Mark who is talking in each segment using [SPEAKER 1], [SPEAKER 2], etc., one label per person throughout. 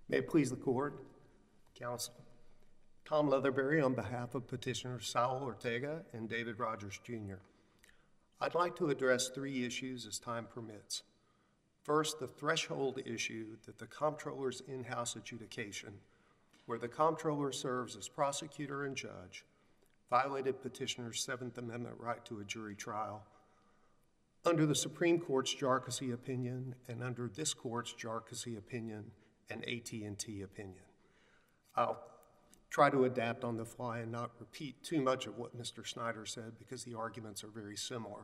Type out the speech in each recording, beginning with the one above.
[SPEAKER 1] May it please the court, counsel. Tom Leatherberry on behalf of petitioners Saul Ortega and David Rogers Jr. I'd like to address three issues as time permits. First, the threshold issue that the comptroller's in-house adjudication, where the comptroller serves as prosecutor and judge, violated petitioner's Seventh Amendment right to a jury trial under the Supreme Court's Jarkissi opinion and under this court's Jarkissi opinion and AT&T opinion. I'll try to adapt on the fly and not repeat too much of what Mr. Snyder said because the arguments are very similar.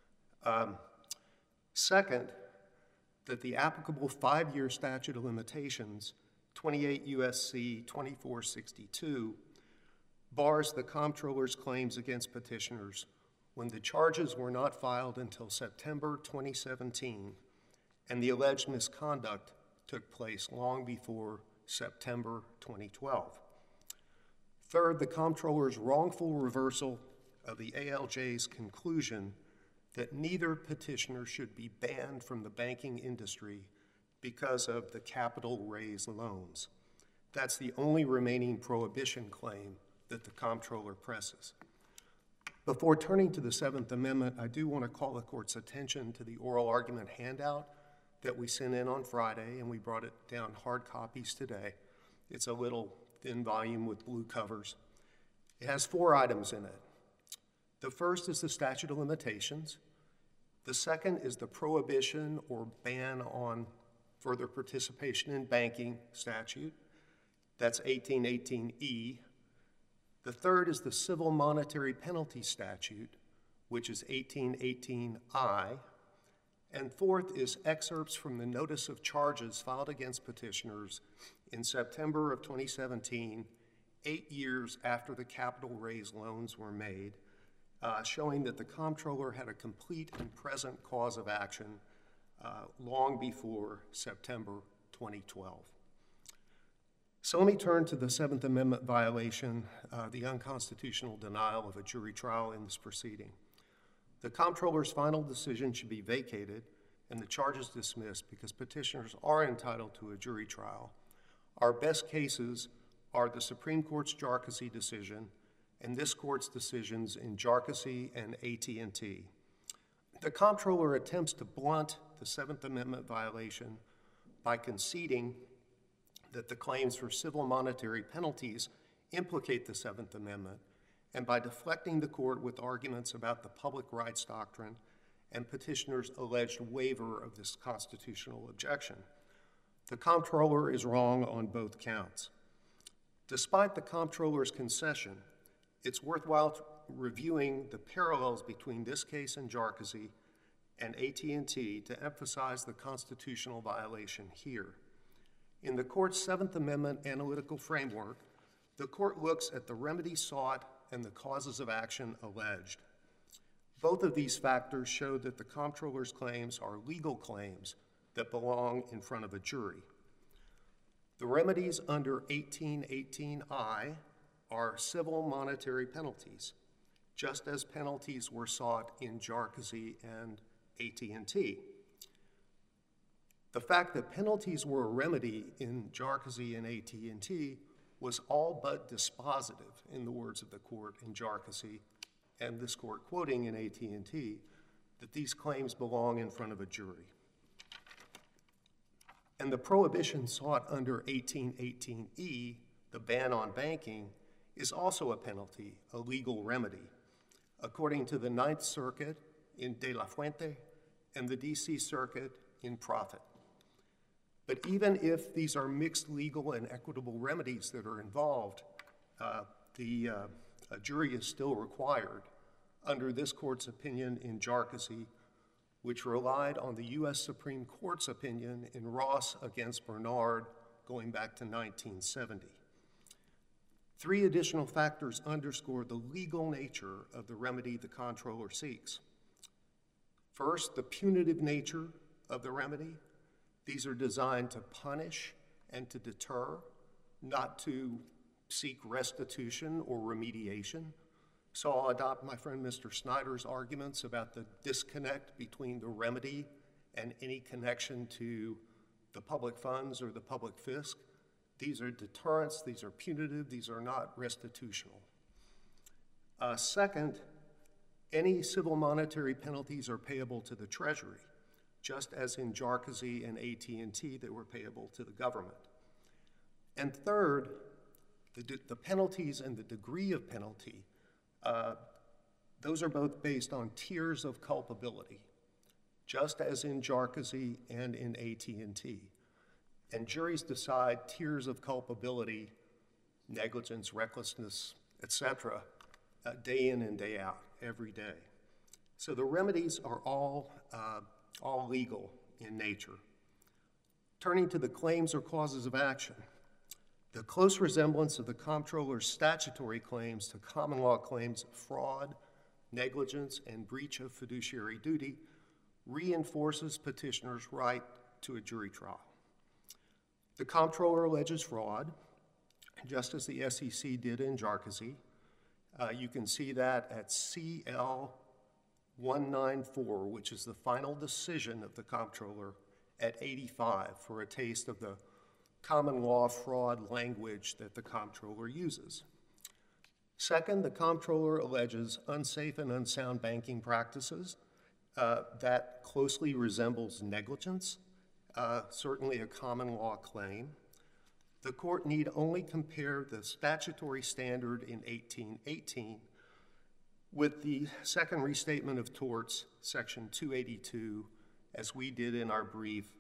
[SPEAKER 1] Second, that the applicable 5-year statute of limitations, 28 U.S.C. 2462, bars the comptroller's claims against petitioners when the charges were not filed until September 2017 and the alleged misconduct took place long before September 2012. Third, the comptroller's wrongful reversal of the ALJ's conclusion that neither petitioner should be banned from the banking industry because of the capital raise loans. That's the only remaining prohibition claim that the comptroller presses. Before turning to the Seventh Amendment, I do want to call the court's attention to the oral argument handout that we sent in on Friday, and we brought it down hard copies today. It's a little thin volume with blue covers. It has 4 items in it. The first is the statute of limitations. The second is the prohibition or ban on further participation in banking statute. That's 1818E. The third is the civil monetary penalty statute, which is 1818I. And fourth is excerpts from the notice of charges filed against petitioners in September of 2017, 8 years after the capital raise loans were made, showing that the comptroller had a complete and present cause of action long before September 2012. So let me turn to the Seventh Amendment violation, the unconstitutional denial of a jury trial in this proceeding. The comptroller's final decision should be vacated and the charges dismissed because petitioners are entitled to a jury trial. Our best cases are the Supreme Court's Jarkissi decision and this court's decisions in Jarkissi and AT&T. The comptroller attempts to blunt the Seventh Amendment violation by conceding that the claims for civil monetary penalties implicate the Seventh Amendment and by deflecting the court with arguments about the public rights doctrine and petitioners' alleged waiver of this constitutional objection. The comptroller is wrong on both counts. Despite the comptroller's concession, it's worthwhile reviewing the parallels between this case and Jarkissi and AT&T to emphasize the constitutional violation here. In the court's Seventh Amendment analytical framework, the court looks at the remedies sought and the causes of action alleged. Both of these factors show that the comptroller's claims are legal claims that belong in front of a jury. The remedies under 1818I are civil monetary penalties, just as penalties were sought in Jarkissi and AT&T. The fact that penalties were a remedy in Jarkissi and AT&T was all but dispositive, in the words of the court in Jarkissi and this court quoting in AT&T, that these claims belong in front of a jury. And the prohibition sought under 1818E, the ban on banking, is also a penalty, a legal remedy, according to the Ninth Circuit in De La Fuente and the DC Circuit in Profit. But even if these are mixed legal and equitable remedies that are involved, a jury is still required under this court's opinion in Jarkissi, which relied on the U.S. Supreme Court's opinion in Ross against Bernard going back to 1970. 3 additional factors underscore the legal nature of the remedy the comptroller seeks. First, the punitive nature of the remedy. These are designed to punish and to deter, not to seek restitution or remediation. So I'll adopt my friend Mr. Snyder's arguments about the disconnect between the remedy and any connection to the public funds or the public fisc These are deterrents, these are punitive, these are not restitutional. Second, any civil monetary penalties are payable to the Treasury, just as in Jarkozy and AT&T that were payable to the government. And third, the penalties and the degree of penalty, those are both based on tiers of culpability, just as in Jarkozy and in AT&T. And juries decide tiers of culpability, negligence, recklessness, etc., day in and day out, every day. So the remedies are all legal in nature. Turning to the claims or causes of action, the close resemblance of the comptroller's statutory claims to common law claims of fraud, negligence, and breach of fiduciary duty reinforces petitioner's right to a jury trial. The comptroller alleges fraud, just as the SEC did in Jarkozy. You can see that at CL 194, which is the final decision of the comptroller at 85 for a taste of the common law fraud language that the comptroller uses. Second, the comptroller alleges unsafe and unsound banking practices. That closely resembles negligence, certainly a common law claim. The court need only compare the statutory standard in 1818 with the second restatement of torts, section 282, as we did in our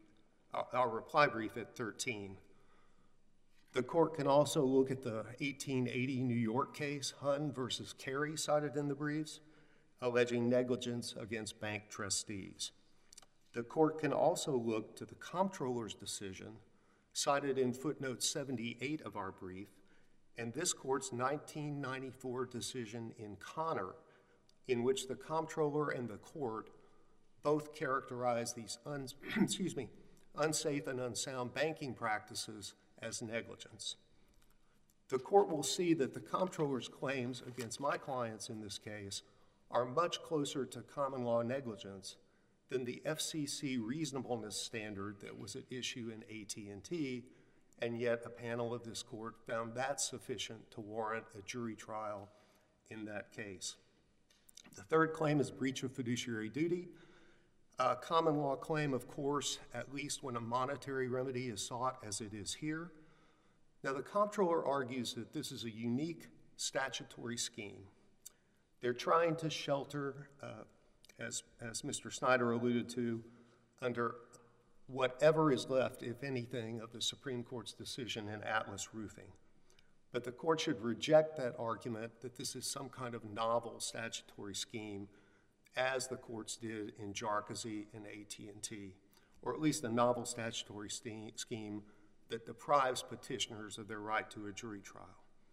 [SPEAKER 1] reply brief at 13. The court can also look at the 1880 New York case, Hunn versus Carey, cited in the briefs, alleging negligence against bank trustees. The court can also look to the comptroller's decision, cited in footnote 78 of our brief, and this court's 1994 decision in Connor, in which the comptroller and the court both characterize these unsafe and unsound banking practices as negligence. The court will see that the comptroller's claims against my clients in this case are much closer to common law negligence than the FCC reasonableness standard that was at issue in AT&T, and yet a panel of this court found that sufficient to warrant a jury trial in that case. The third claim is breach of fiduciary duty. A common law claim, of course, at least when a monetary remedy is sought, as it is here. Now, the comptroller argues that this is a unique statutory scheme. They're trying to shelter, as Mr. Snyder alluded to, under whatever is left, if anything, of the Supreme Court's decision in Atlas Roofing. But the court should reject that argument that this is some kind of novel statutory scheme, as the courts did in Jarkozy and AT&T, or at least a novel statutory scheme that deprives petitioners of their right to a jury trial.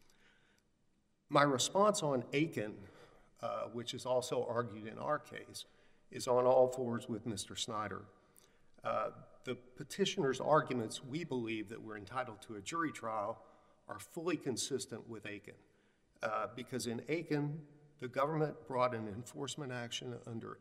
[SPEAKER 1] My response on Aiken, which is also argued in our case, is on all fours with Mr. Snyder. The petitioner's arguments, we believe, that we're entitled to a jury trial are fully consistent with Aiken, because in Aiken, the government brought an enforcement action under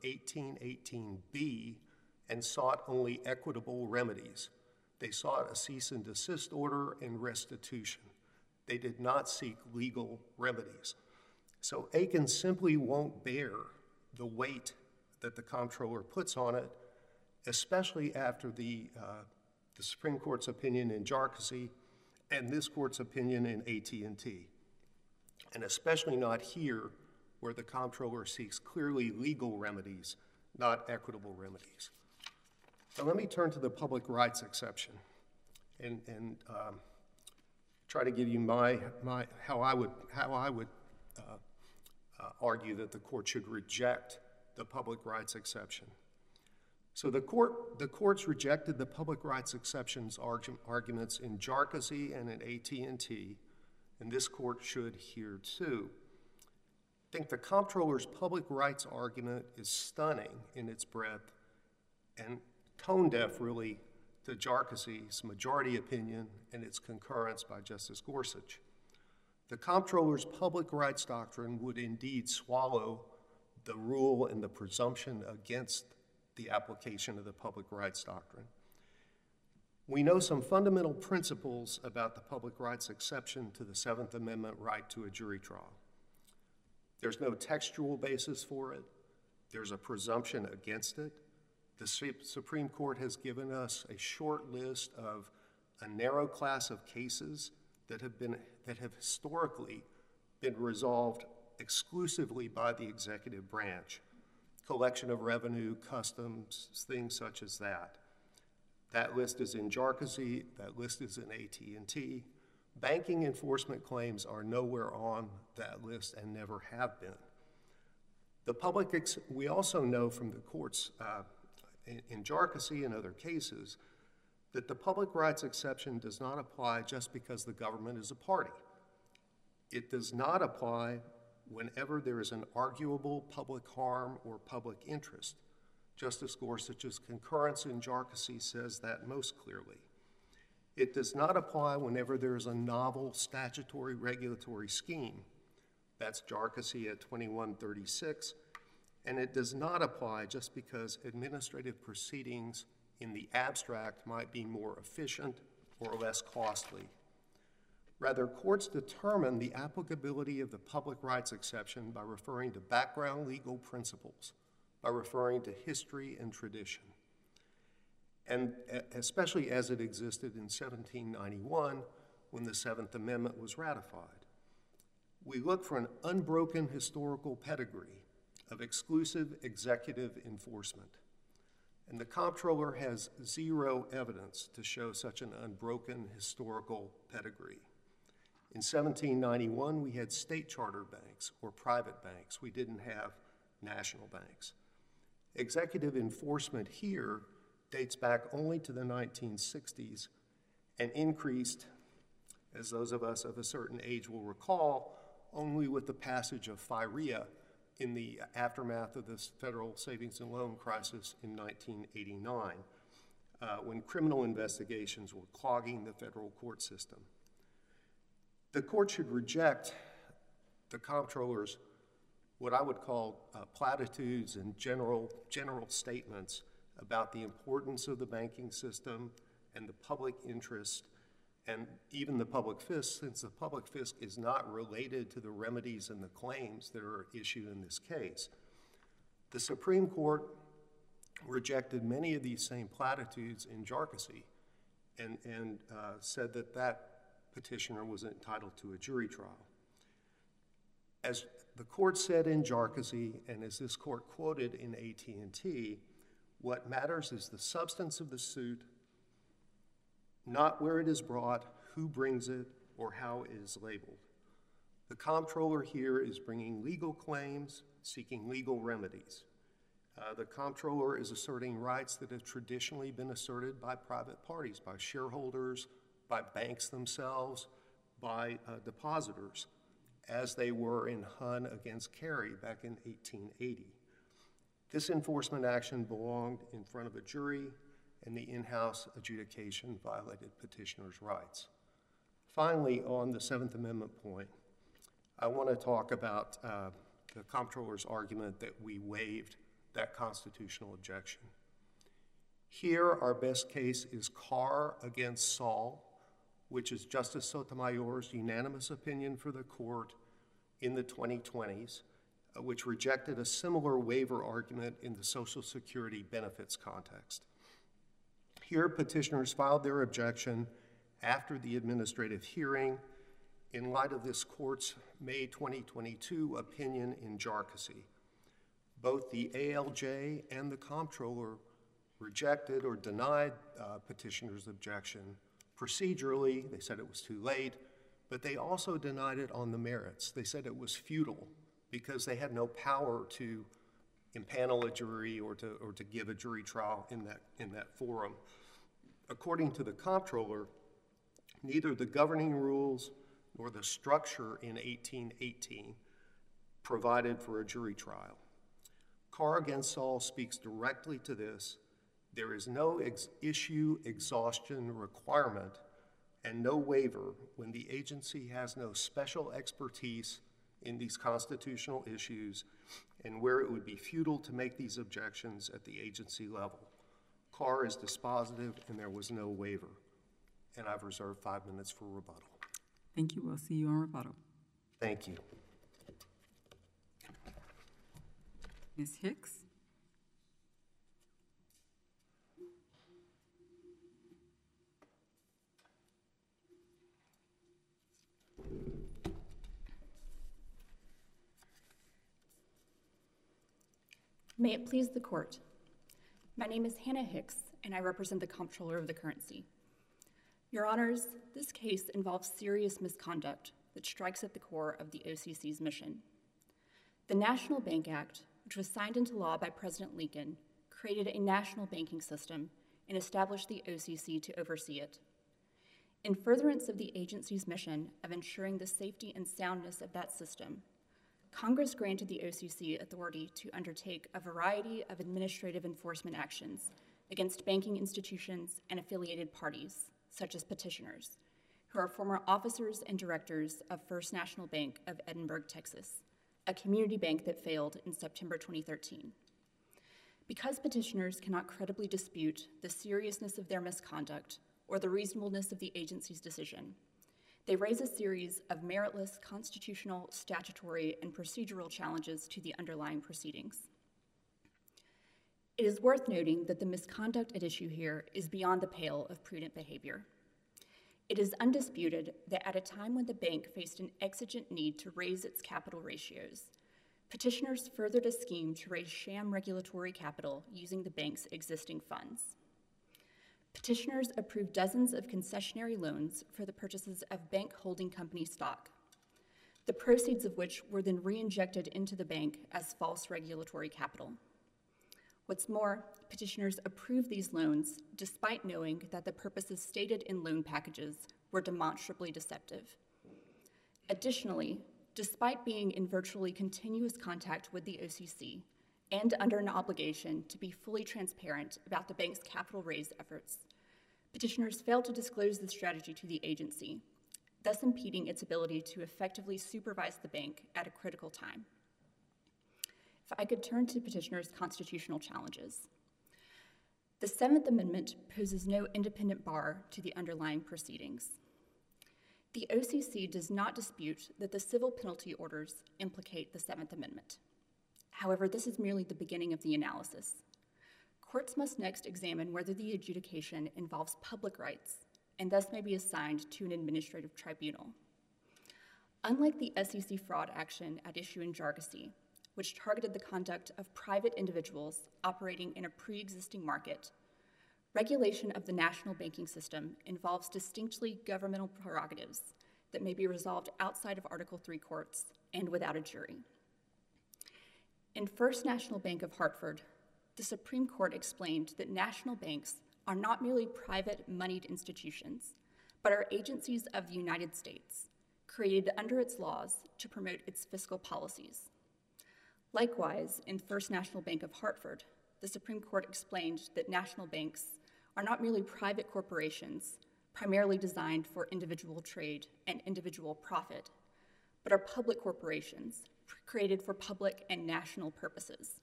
[SPEAKER 1] 1818B and sought only equitable remedies. They sought a cease and desist order and restitution. They did not seek legal remedies. So Aiken simply won't bear the weight that the comptroller puts on it, especially after the Supreme Court's opinion in Jarkozy and this court's opinion in AT&T, and especially not here, where the comptroller seeks clearly legal remedies, not equitable remedies. So let me turn to the public rights exception and try to give you how I would argue that the court should reject the public rights exception. So the courts rejected the public rights exception's arguments in Jarkozy and in AT&T, and this court should here too. I think the comptroller's public rights argument is stunning in its breadth and tone-deaf, really, to Jarkozy's majority opinion and its concurrence by Justice Gorsuch. The comptroller's public rights doctrine would indeed swallow the rule and the presumption against the application of the public rights doctrine. We know some fundamental principles about the public rights exception to the Seventh Amendment right to a jury trial. There's no textual basis for it. There's a presumption against it. The Supreme Court has given us a short list of a narrow class of cases that have historically been resolved exclusively by the executive branch. Collection of revenue, customs, things such as that. That list is in Jarkissi, that list is in AT&T. Banking enforcement claims are nowhere on that list and never have been. We also know from the courts in Jarkissi and other cases that the public rights exception does not apply just because the government is a party. It does not apply whenever there is an arguable public harm or public interest. Justice Gorsuch's concurrence in Jarkissi says that most clearly. It does not apply whenever there is a novel statutory regulatory scheme. That's Jarkissi at 2136. And it does not apply just because administrative proceedings in the abstract might be more efficient or less costly. Rather, courts determine the applicability of the public rights exception by referring to background legal principles, by referring to history and tradition, and especially as it existed in 1791 when the Seventh Amendment was ratified. We look for an unbroken historical pedigree of exclusive executive enforcement. And the comptroller has zero evidence to show such an unbroken historical pedigree. In 1791, we had state charter banks or private banks. We didn't have national banks. Executive enforcement here dates back only to the 1960s and increased, as those of us of a certain age will recall, only with the passage of FIREA in the aftermath of this federal savings and loan crisis in 1989, when criminal investigations were clogging the federal court system. The court should reject the comptroller's what I would call platitudes and general statements about the importance of the banking system and the public interest and even the public fisc, since the public fisc is not related to the remedies and the claims that are issued in this case. The Supreme Court rejected many of these same platitudes in Jarkissi and said that that petitioner was entitled to a jury trial. As the court said in Jarkissi, and as this court quoted in AT&T, what matters is the substance of the suit, not where it is brought, who brings it, or how it is labeled. The comptroller here is bringing legal claims, seeking legal remedies. The comptroller is asserting rights that have traditionally been asserted by private parties, by shareholders, by banks themselves, by depositors, as they were in Hunn against Carey back in 1880. This enforcement action belonged in front of a jury, and the in-house adjudication violated petitioner's rights. Finally, on the Seventh Amendment point, I want to talk about the comptroller's argument that we waived that constitutional objection. Here, our best case is Carr against Saul, which is Justice Sotomayor's unanimous opinion for the court in the 2020s, which rejected a similar waiver argument in the Social Security benefits context. Here, petitioners filed their objection after the administrative hearing in light of this court's May 2022 opinion in Jarkissi. Both the ALJ and the comptroller rejected or denied petitioner's objection procedurally. They said it was too late, but they also denied it on the merits. They said it was futile because they had no power to impanel a jury or to give a jury trial in that forum. According to the comptroller, neither the governing rules nor the structure in 1818 provided for a jury trial. Carr against Saul speaks directly to this. There is no issue exhaustion requirement and no waiver when the agency has no special expertise in these constitutional issues and where it would be futile to make these objections at the agency level. Carr is dispositive and there was no waiver. And I've reserved 5 minutes for rebuttal.
[SPEAKER 2] Thank you. We'll see you on rebuttal.
[SPEAKER 1] Thank you.
[SPEAKER 2] Ms. Hicks?
[SPEAKER 3] May it please the court. My name is Hannah Hicks, and I represent the Comptroller of the Currency. Your Honors, this case involves serious misconduct that strikes at the core of the OCC's mission. The National Bank Act, which was signed into law by President Lincoln, created a national banking system and established the OCC to oversee it. In furtherance of the agency's mission of ensuring the safety and soundness of that system, Congress granted the OCC authority to undertake a variety of administrative enforcement actions against banking institutions and affiliated parties, such as petitioners, who are former officers and directors of First National Bank of Edinburgh, Texas, a community bank that failed in September 2013. Because petitioners cannot credibly dispute the seriousness of their misconduct or the reasonableness of the agency's decision, they raise a series of meritless constitutional, statutory, and procedural challenges to the underlying proceedings. It is worth noting that the misconduct at issue here is beyond the pale of prudent behavior. It is undisputed that at a time when the bank faced an exigent need to raise its capital ratios, petitioners furthered a scheme to raise sham regulatory capital using the bank's existing funds. Petitioners approved dozens of concessionary loans for the purchases of bank holding company stock, the proceeds of which were then re-injected into the bank as false regulatory capital. What's more, petitioners approved these loans despite knowing that the purposes stated in loan packages were demonstrably deceptive. Additionally, despite being in virtually continuous contact with the OCC, and under an obligation to be fully transparent about the bank's capital raise efforts, petitioners failed to disclose the strategy to the agency, thus impeding its ability to effectively supervise the bank at a critical time. If I could turn to petitioners' constitutional challenges. The Seventh Amendment poses no independent bar to the underlying proceedings. The OCC does not dispute that the civil penalty orders implicate the Seventh Amendment. However, this is merely the beginning of the analysis. Courts must next examine whether the adjudication involves public rights and thus may be assigned to an administrative tribunal. Unlike the SEC fraud action at issue in Jargasi, which targeted the conduct of private individuals operating in a pre-existing market, regulation of the national banking system involves distinctly governmental prerogatives that may be resolved outside of Article III courts and without a jury. In First National Bank of Hartford, the Supreme Court explained that national banks are not merely private moneyed institutions, but are agencies of the United States, created under its laws to promote its fiscal policies. Likewise, in First National Bank of Hartford, the Supreme Court explained that national banks are not merely private corporations, primarily designed for individual trade and individual profit, but are public corporations created for public and national purposes.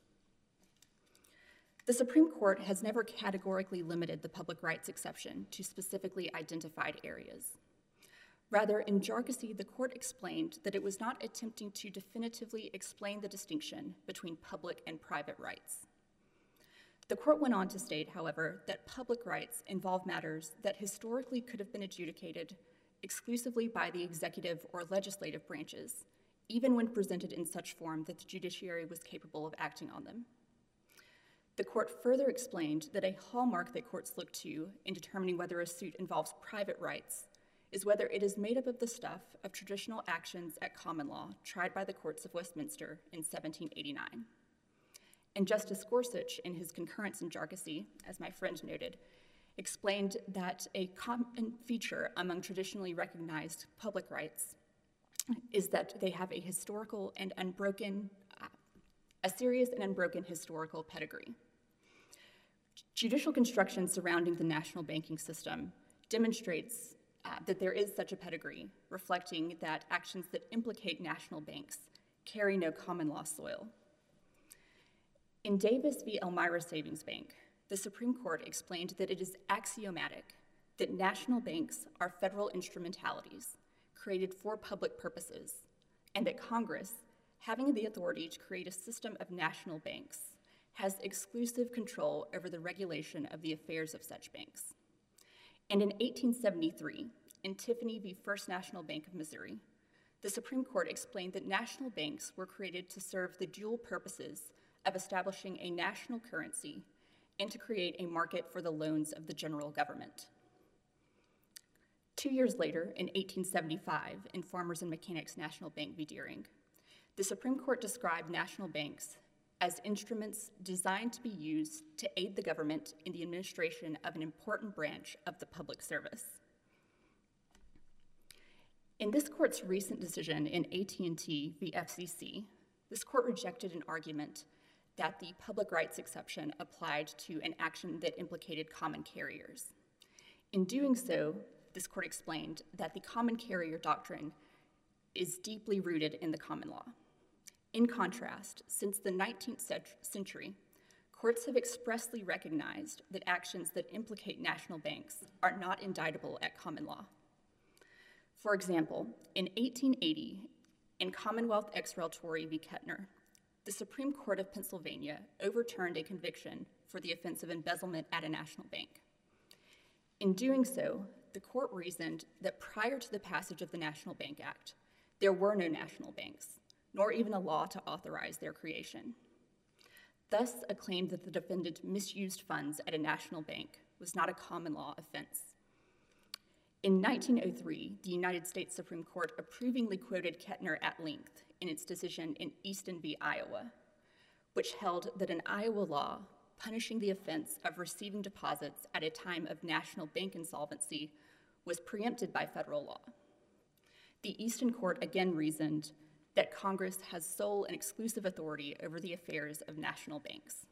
[SPEAKER 3] The Supreme Court has never categorically limited the public rights exception to specifically identified areas. Rather, in Jargasi, the court explained that it was not attempting to definitively explain the distinction between public and private rights. The court went on to state, however, that public rights involve matters that historically could have been adjudicated exclusively by the executive or legislative branches, even when presented in such form that the judiciary was capable of acting on them. The court further explained that a hallmark that courts look to in determining whether a suit involves private rights is whether it is made up of the stuff of traditional actions at common law tried by the courts of Westminster in 1789. And Justice Gorsuch, in his concurrence in Jargasi, as my friend noted, explained that a common feature among traditionally recognized public rights is that they have a historical and unbroken, a serious and unbroken historical pedigree. Judicial construction surrounding the national banking system demonstrates that there is such a pedigree, reflecting that actions that implicate national banks carry no common law soil. In Davis v. Elmira Savings Bank, the Supreme Court explained that it is axiomatic that national banks are federal instrumentalities created for public purposes, and that Congress, having the authority to create a system of national banks, has exclusive control over the regulation of the affairs of such banks. And in 1873, in Tiffany v. First National Bank of Missouri, the Supreme Court explained that national banks were created to serve the dual purposes of establishing a national currency and to create a market for the loans of the general government. 2 years later, in 1875, in Farmers and Mechanics National Bank v. Deering, the Supreme Court described national banks as instruments designed to be used to aid the government in the administration of an important branch of the public service. In this court's recent decision in AT&T v. FCC, this court rejected an argument that the public rights exception applied to an action that implicated common carriers. In doing so, this court explained that the common carrier doctrine is deeply rooted in the common law. In contrast, since the 19th century, courts have expressly recognized that actions that implicate national banks are not indictable at common law. For example, in 1880, in Commonwealth ex rel Torrey v. Kettner, the Supreme Court of Pennsylvania overturned a conviction for the offense of embezzlement at a national bank. In doing so, the court reasoned that prior to the passage of the National Bank Act, there were no national banks, nor even a law to authorize their creation. Thus, a claim that the defendant misused funds at a national bank was not a common law offense. In 1903, the United States Supreme Court approvingly quoted Kettner at length in its decision in Easton v. Iowa, which held that an Iowa law punishing the offense of receiving deposits at a time of national bank insolvency was preempted by federal law. The Easton Court again reasoned that Congress has sole and exclusive authority over the affairs of national banks.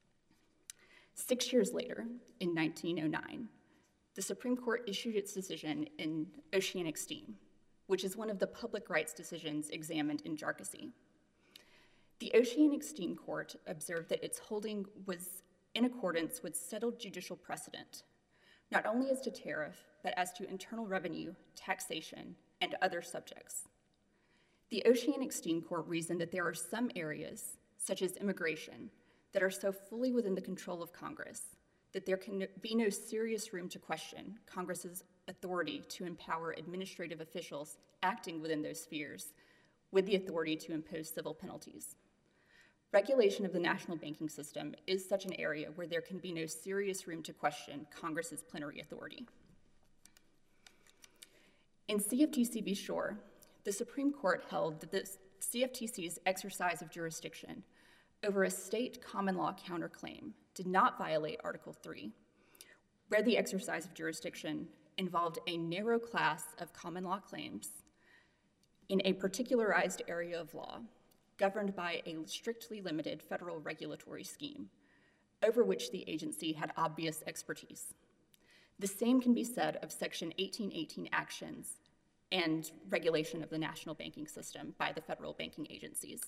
[SPEAKER 3] 6 years later, in 1909, the Supreme Court issued its decision in Oceanic Steam, which is one of the public rights decisions examined in Jarkissi. The Oceanic Steam Court observed that its holding was in accordance with settled judicial precedent, not only as to tariff, but as to internal revenue, taxation, and other subjects. The Oceanic Steam Court reasoned that there are some areas, such as immigration, that are so fully within the control of Congress that there can be no serious room to question Congress's authority to empower administrative officials acting within those spheres with the authority to impose civil penalties. Regulation of the national banking system is such an area where there can be no serious room to question Congress's plenary authority. In CFTC v. Shore, the Supreme Court held that the CFTC's exercise of jurisdiction over a state common law counterclaim did not violate Article 3, where the exercise of jurisdiction involved a narrow class of common law claims in a particularized area of law governed by a strictly limited federal regulatory scheme over which the agency had obvious expertise. The same can be said of Section 1818 actions and regulation of the national banking system by the federal banking agencies.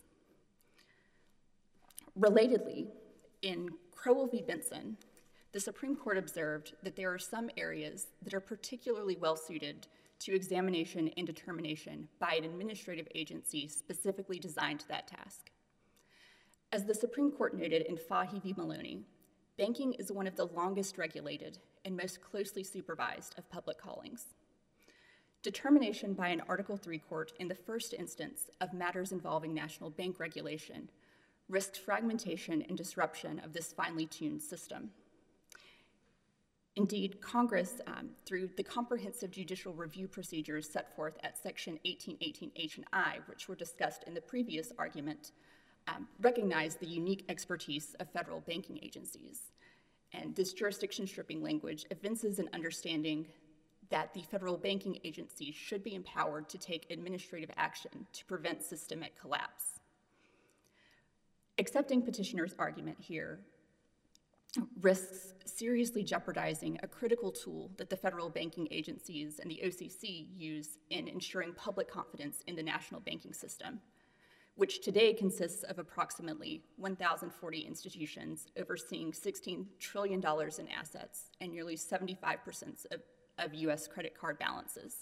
[SPEAKER 3] Relatedly, in Crowell v. Benson, the Supreme Court observed that there are some areas that are particularly well-suited to examination and determination by an administrative agency specifically designed to that task. As the Supreme Court noted in Fahy v. Maloney, banking is one of the longest regulated and most closely supervised of public callings. Determination by an Article 3 court in the first instance of matters involving national bank regulation risked fragmentation and disruption of this finely tuned system. Indeed, Congress, through the comprehensive judicial review procedures set forth at Section 1818H and I, which were discussed in the previous argument, recognized the unique expertise of federal banking agencies. And this jurisdiction stripping language evinces an understanding that the federal banking agency should be empowered to take administrative action to prevent systemic collapse. Accepting petitioner's argument here risks seriously jeopardizing a critical tool that the federal banking agencies and the OCC use in ensuring public confidence in the national banking system, which today consists of approximately 1,040 institutions overseeing $16 trillion in assets and nearly 75% of U.S. credit card balances.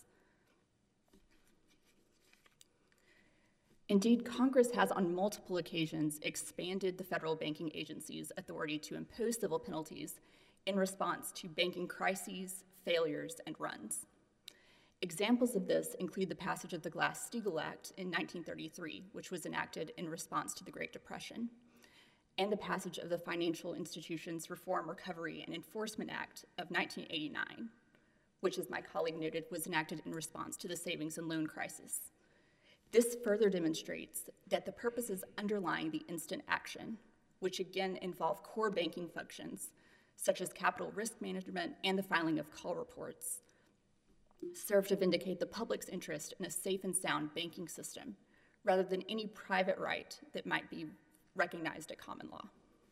[SPEAKER 3] Indeed, Congress has on multiple occasions expanded the federal banking agency's authority to impose civil penalties in response to banking crises, failures, and runs. Examples of this include the passage of the Glass-Steagall Act in 1933, which was enacted in response to the Great Depression, and the passage of the Financial Institutions Reform, Recovery, and Enforcement Act of 1989, which, as my colleague noted, was enacted in response to the savings and loan crisis. This further demonstrates that the purposes underlying the instant action, which again involve core banking functions, such as capital risk management and the filing of call reports, serve to vindicate the public's interest in a safe and sound banking system, rather than any private right that might be recognized at common law.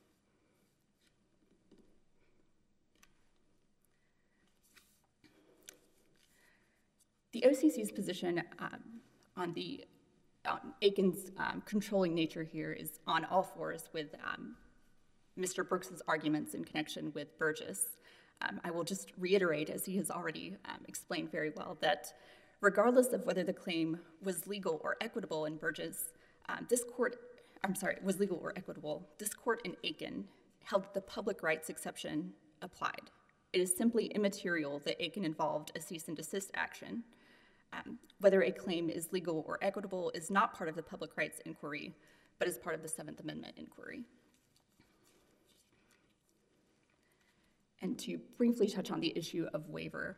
[SPEAKER 3] The OCC's position on Aiken's controlling nature here is on all fours with Mr. Brooks's arguments in connection with Burgess. I will just reiterate, as he has already explained very well, that regardless of whether the claim was legal or equitable in Burgess, this court in Aiken held that the public rights exception applied. It is simply immaterial that Aiken involved a cease and desist action. Whether a claim is legal or equitable is not part of the public rights inquiry, but is part of the Seventh Amendment inquiry. And to briefly touch on the issue of waiver,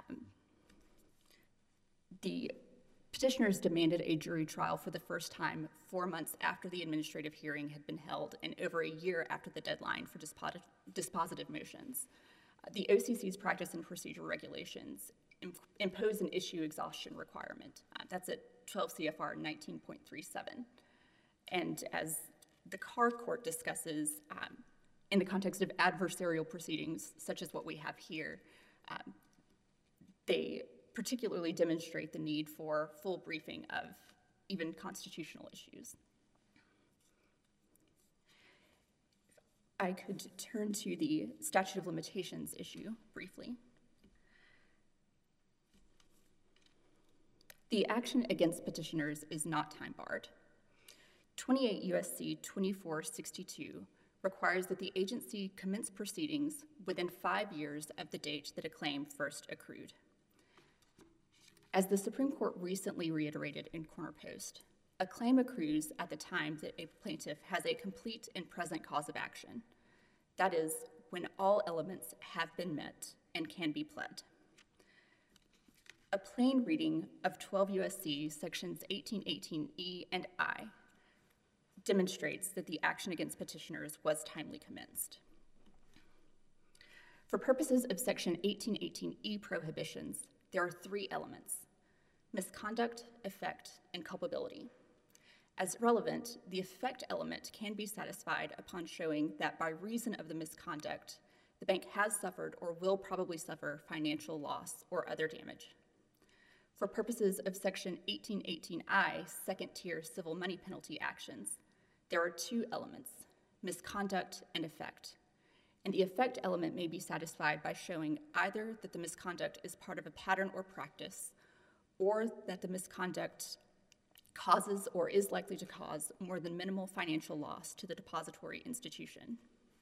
[SPEAKER 3] the petitioners demanded a jury trial for the first time 4 months after the administrative hearing had been held and over a year after the deadline for dispositive motions. The OCC's practice and procedure regulations impose an issue exhaustion requirement. That's at 12 CFR 19.37. And as the Carr Court discusses, in the context of adversarial proceedings, such as what we have here, they particularly demonstrate the need for full briefing of even constitutional issues. I could turn to the statute of limitations issue briefly. The action against petitioners is not time-barred. 28 U.S.C. 2462 requires that the agency commence proceedings within 5 years of the date that a claim first accrued. As the Supreme Court recently reiterated in Corner Post, a claim accrues at the time that a plaintiff has a complete and present cause of action. That is, when all elements have been met and can be pled. A plain reading of 12 U.S.C. sections 1818E and I demonstrates that the action against petitioners was timely commenced. For purposes of section 1818E prohibitions, there are 3 elements: misconduct, effect, and culpability. As relevant, the effect element can be satisfied upon showing that by reason of the misconduct, the bank has suffered or will probably suffer financial loss or other damage. For purposes of section 1818I, second-tier civil money penalty actions, there are 2 elements, misconduct and effect. And the effect element may be satisfied by showing either that the misconduct is part of a pattern or practice, or that the misconduct causes or is likely to cause more than minimal financial loss to the depository institution.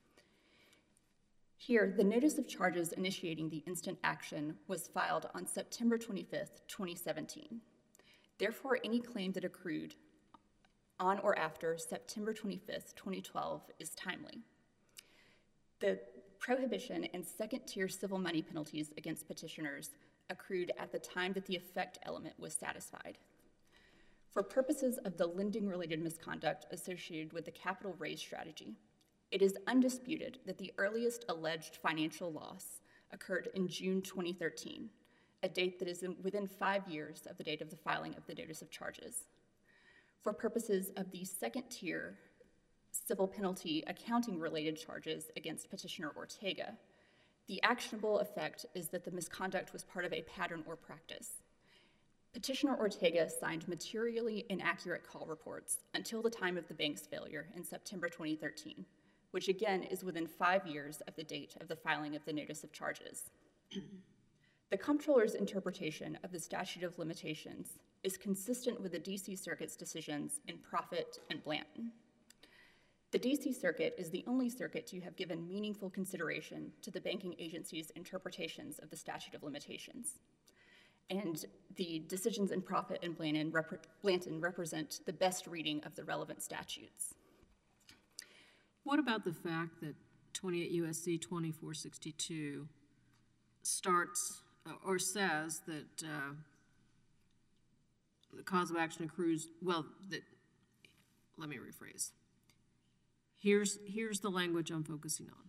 [SPEAKER 3] Here, the notice of charges initiating the instant action was filed on September 25th, 2017. Therefore, any claim that accrued on or after September 25th, 2012 is timely. The prohibition and second-tier civil money penalties against petitioners accrued at the time that the effect element was satisfied. For purposes of the lending-related misconduct associated with the capital raise strategy, it is undisputed that the earliest alleged financial loss occurred in June 2013, a date that is within 5 years of the date of the filing of the notice of charges. For purposes of the second-tier civil penalty accounting-related charges against petitioner Ortega, the actionable effect is that the misconduct was part of a pattern or practice. Petitioner Ortega signed materially inaccurate call reports until the time of the bank's failure in September 2013, which again is within 5 years of the date of the filing of the notice of charges. The Comptroller's interpretation of the statute of limitations is consistent with the D.C. Circuit's decisions in Proffitt and Blanton. The D.C. Circuit is the only circuit to have given meaningful consideration to the banking agency's interpretations of the statute of limitations. And the decisions in Proffitt and Blanton represent the best reading of the relevant statutes.
[SPEAKER 4] What about the fact that 28 U.S.C. 2462 starts or says that the cause of action accrues, well, let me rephrase. Here's the language I'm focusing on.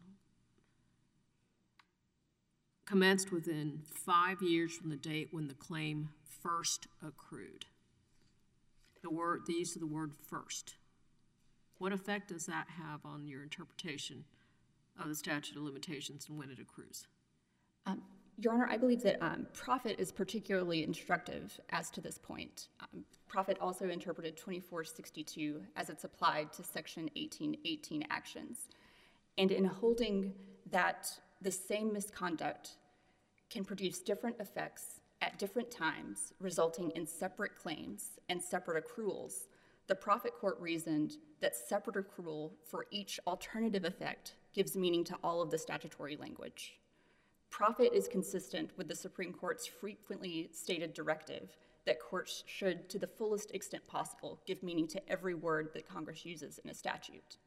[SPEAKER 4] Commenced within 5 years from the date when the claim first accrued. The use of the word first. What effect does that have on your interpretation of the statute of limitations and when it accrues?
[SPEAKER 3] Your Honor, I believe that Proffitt is particularly instructive as to this point. Proffitt also interpreted 2462 as it's applied to Section 1818 actions. And in holding that the same misconduct can produce different effects at different times, resulting in separate claims and separate accruals, the Proffitt Court reasoned that separate accrual for each alternative effect gives meaning to all of the statutory language. Proffitt is consistent with the Supreme Court's frequently stated directive that courts should, to the fullest extent possible, give meaning to every word that Congress uses in a statute.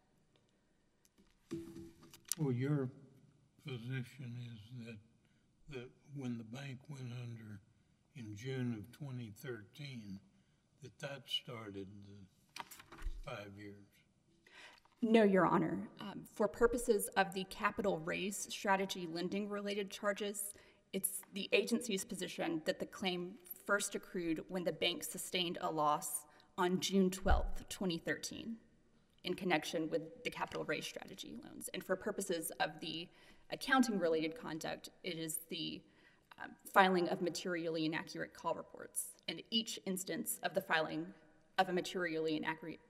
[SPEAKER 5] Well, your position is that when the bank went under in June of 2013, that started the 5 years.
[SPEAKER 3] No, Your Honor. For purposes of the capital raise strategy lending-related charges, it's the agency's position that the claim first accrued when the bank sustained a loss on June 12th, 2013, in connection with the capital raise strategy loans. And for purposes of the accounting-related conduct, it is the filing of materially inaccurate call reports. And each instance of the filing of a materially inaccurate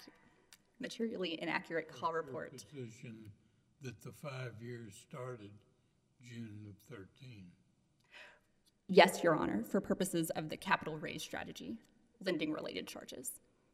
[SPEAKER 3] call report.
[SPEAKER 5] Your position that the 5 years started June of 13.
[SPEAKER 3] Yes, Your Honor, for purposes of the capital raise strategy, lending-related charges.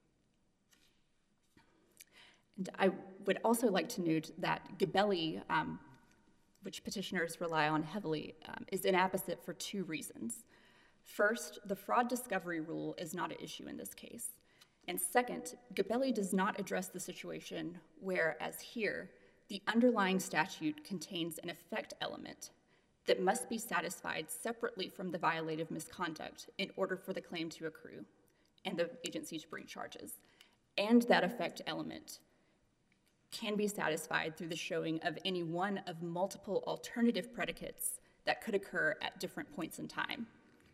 [SPEAKER 3] And I would also like to note that Gabelli, which petitioners rely on heavily, is inapposite for 2 reasons. First, the fraud discovery rule is not an issue in this case. And second, Gabelli does not address the situation where, as here, the underlying statute contains an effect element that must be satisfied separately from the violative misconduct in order for the claim to accrue and the agency to bring charges. And that effect element can be satisfied through the showing of any one of multiple alternative predicates that could occur at different points in time.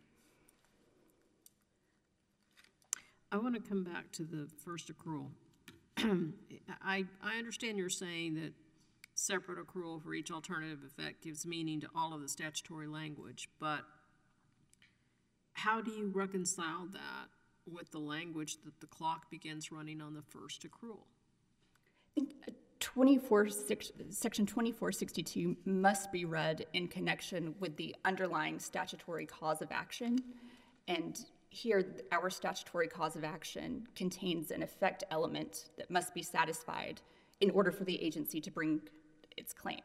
[SPEAKER 4] I want to come back to the first accrual. I understand you're saying that separate accrual for each alternative effect gives meaning to all of the statutory language, but how do you reconcile that with the language that the clock begins running on the first accrual?
[SPEAKER 3] I think Section 2462 must be read in connection with the underlying statutory cause of action. And here, our statutory cause of action contains an effect element that must be satisfied in order for the agency to bring its claim.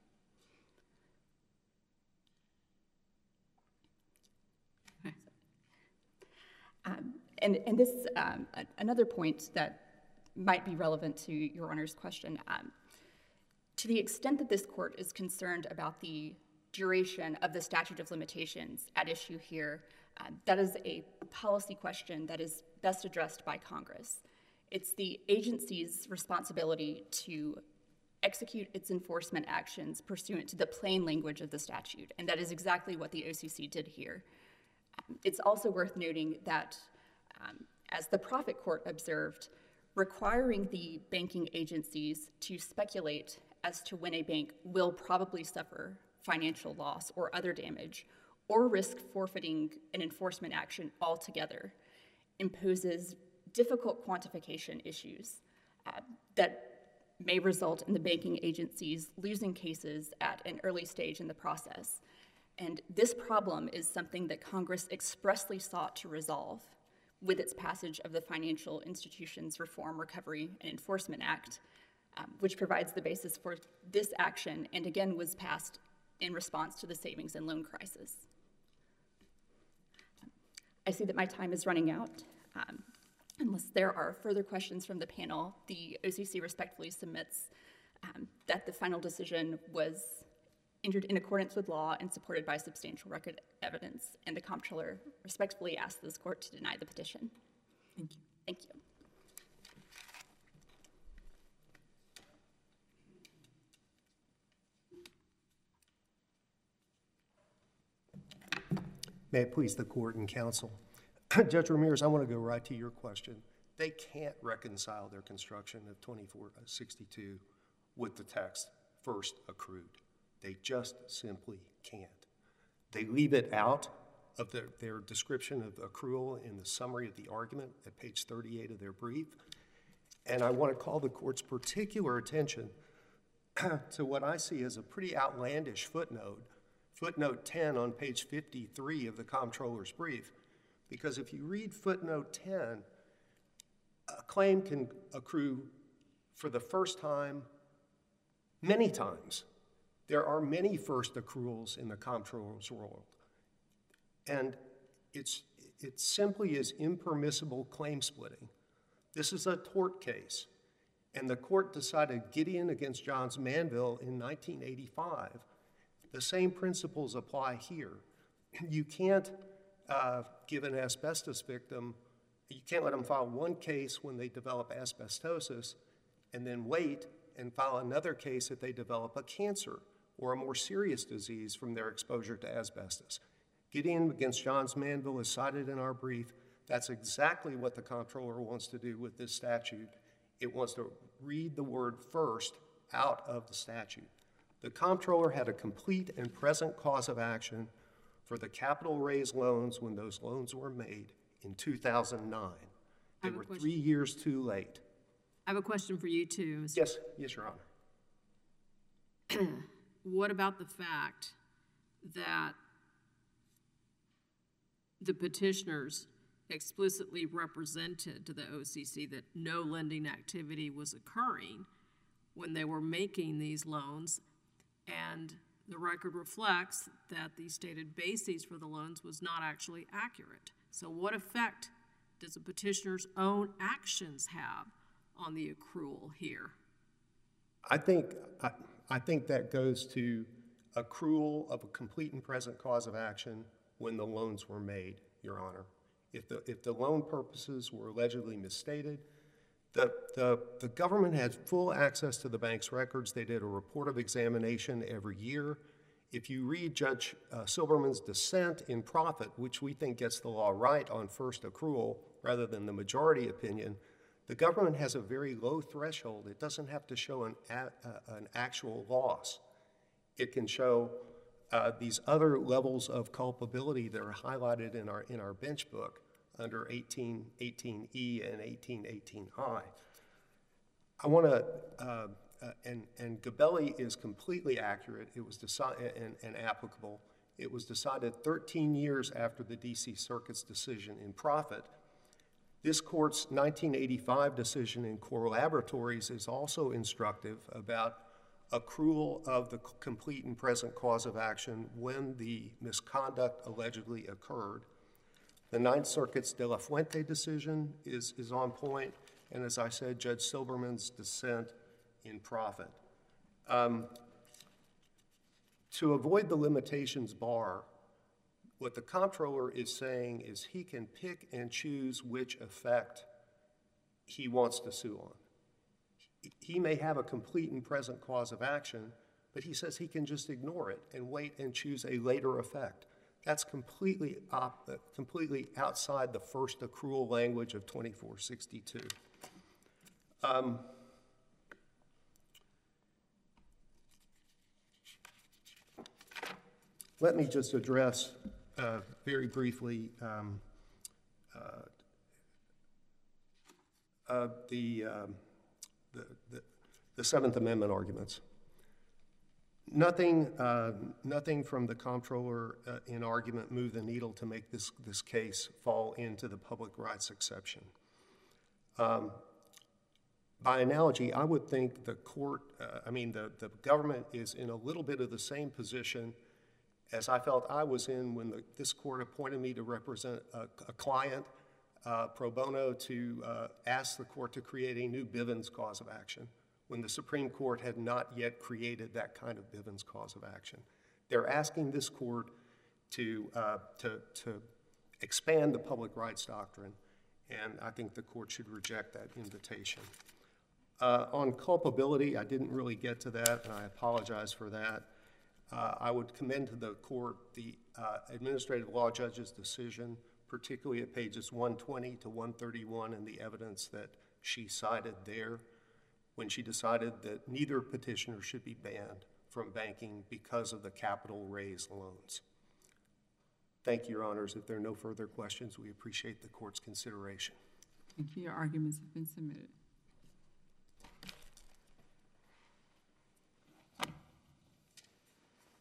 [SPEAKER 4] Okay.
[SPEAKER 3] And this, another point that might be relevant to Your Honor's question, to the extent that this court is concerned about the duration of the statute of limitations at issue here, that is a policy question that is best addressed by Congress. It's the agency's responsibility to execute its enforcement actions pursuant to the plain language of the statute, and that is exactly what the OCC did here. It's also worth noting that, as the Proffitt Court observed, requiring the banking agencies to speculate as to when a bank will probably suffer financial loss or other damage, or risk forfeiting an enforcement action altogether imposes difficult quantification issues that may result in the banking agencies losing cases at an early stage in the process. And this problem is something that Congress expressly sought to resolve with its passage of the Financial Institutions Reform, Recovery, and Enforcement Act, which provides the basis for this action and again was passed in response to the savings and loan crisis. I see that my time is running out. Unless there are further questions from the panel, the OCC respectfully submits that the final decision was entered in accordance with law and supported by substantial record evidence, and the comptroller respectfully asks this court to deny the petition.
[SPEAKER 2] Thank you.
[SPEAKER 3] Thank you.
[SPEAKER 1] May it please the court and counsel. Judge Ramirez, I want to go right to your question. They can't reconcile their construction of 2462 with the text first accrued. They just simply can't. They leave it out of their description of accrual in the summary of the argument at page 38 of their brief. And I want to call the court's particular attention to what I see as a pretty outlandish footnote, footnote 10 on page 53 of the comptroller's brief. Because if you read footnote 10, a claim can accrue for the first time many times. There are many first accruals in the comptroller's world. And it simply is impermissible claim splitting. This is a tort case. And the court decided Gideon against Johns Manville in 1985. The same principles apply here. You can't give an asbestos victim, you can't let them file one case when they develop asbestosis and then wait and file another case if they develop a cancer or a more serious disease from their exposure to asbestos. Gideon against Johns Manville is cited in our brief. That's exactly what the comptroller wants to do with this statute. It wants to read the word first out of the statute. The comptroller had a complete and present cause of action for the capital raise loans when those loans were made in 2009. They were 3 years too late.
[SPEAKER 4] I have a question for you too, Mr.
[SPEAKER 1] Yes, Your Honor.
[SPEAKER 4] What about the fact that the petitioners explicitly represented to the OCC that no lending activity was occurring when they were making these loans, and the record reflects that the stated basis for the loans was not actually accurate? So what effect does the petitioner's own actions have on the accrual here?
[SPEAKER 1] I think that goes to accrual of a complete and present cause of action when the loans were made, Your Honor. If the loan purposes were allegedly misstated, the government had full access to the bank's records. They did a report of examination every year. If you read Judge Silberman's dissent in Profit, which we think gets the law right on first accrual rather than the majority opinion, the government has a very low threshold. It doesn't have to show an actual loss. It can show these other levels of culpability that are highlighted in our bench book under 1818E and 1818I. I want to, and Gabelli is completely accurate. It was decided and applicable. It was decided 13 years after the DC Circuit's decision in Profit. This court's 1985 decision in Core Laboratories is also instructive about accrual of the complete and present cause of action when the misconduct allegedly occurred. The Ninth Circuit's De La Fuente decision is on point, and as I said, Judge Silberman's dissent in Profit. To avoid the limitations bar, what the comptroller is saying is he can pick and choose which effect he wants to sue on. He may have a complete and present cause of action, but he says he can just ignore it and wait and choose a later effect. That's completely outside the first accrual language of 2462. Let me just address very briefly the Seventh Amendment arguments. Nothing from the comptroller in argument moved the needle to make this case fall into the public rights exception. By analogy, I would think the court, the government is in a little bit of the same position as I felt I was in when this court appointed me to represent a client pro bono to ask the court to create a new Bivens cause of action, when the Supreme Court had not yet created that kind of Bivens cause of action. They're asking this court to expand the public rights doctrine, and I think the court should reject that invitation. On culpability, I didn't really get to that, and I apologize for that. I would commend to the court the administrative law judge's decision, particularly at pages 120 to 131, and the evidence that she cited there, when she decided that neither petitioner should be banned from banking because of the capital raise loans. Thank you, Your Honors. If there are no further questions, we appreciate the court's consideration.
[SPEAKER 2] Thank you. Your arguments have been submitted.